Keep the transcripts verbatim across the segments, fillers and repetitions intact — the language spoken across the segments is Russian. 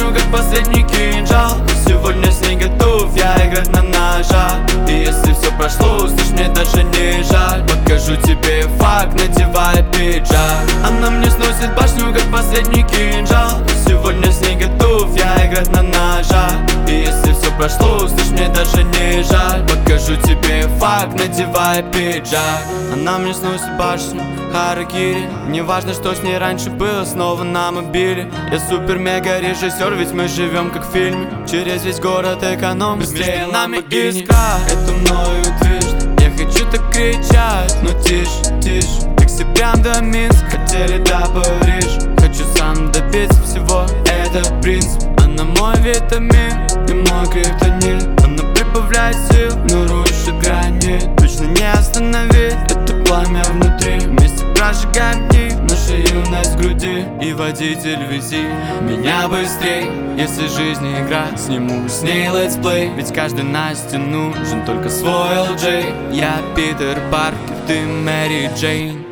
башню, как последний кинжал. Сегодня с ней готов я играть на ножах. И если все прошло, слышь, мне даже не жаль. Покажу тебе факт, надевая пиджак. Она мне сносит башню, как последний кинжал. Сегодня с ней готов я играть на ножах. И если все прошло, слышь, мне даже не жаль. Покажу тебе факт, надевая пиджак. Она мне сносит башню, харакири. Не важно, что с ней раньше было, снова на мобиле. Я супер-мега-режиссер, ведь мы живем как в фильме. Через весь город эконом, быстрее нами искра. Это мною движет, я хочу так кричать, но тише, тише. Такси прям до Минска, хотели до Парижа. Хочу сам добиться всего, это принцип. Она мой витамин и мой криптонит. Она прибавляет сил, но рушит грани. Точно не остановить это пламя внутри. Вместе прожигаем дни, наша юность в груди. И водитель, вези меня быстрей. Если жизнь не игра, сниму с ней летсплей. Ведь каждый Насте нужен только свой эл джей. Я Питер Паркер, ты Мэри Джейн.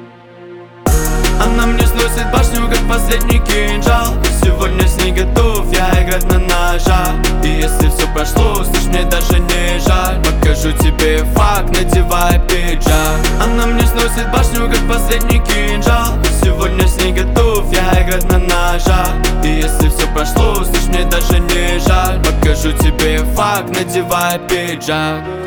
Она мне сносит башню, как последний кинжал. Сегодня с ней готов я играть на ножах. И если все прошло, слышь, мне даже не жаль. Покажу тебе факт, надевая пиджак. Она мне сносит башню, как последний кинжал. Сегодня с ней готов я играть на ножах. И если все прошло, слышь, мне даже не жаль. Покажу тебе факт, надевая пиджак.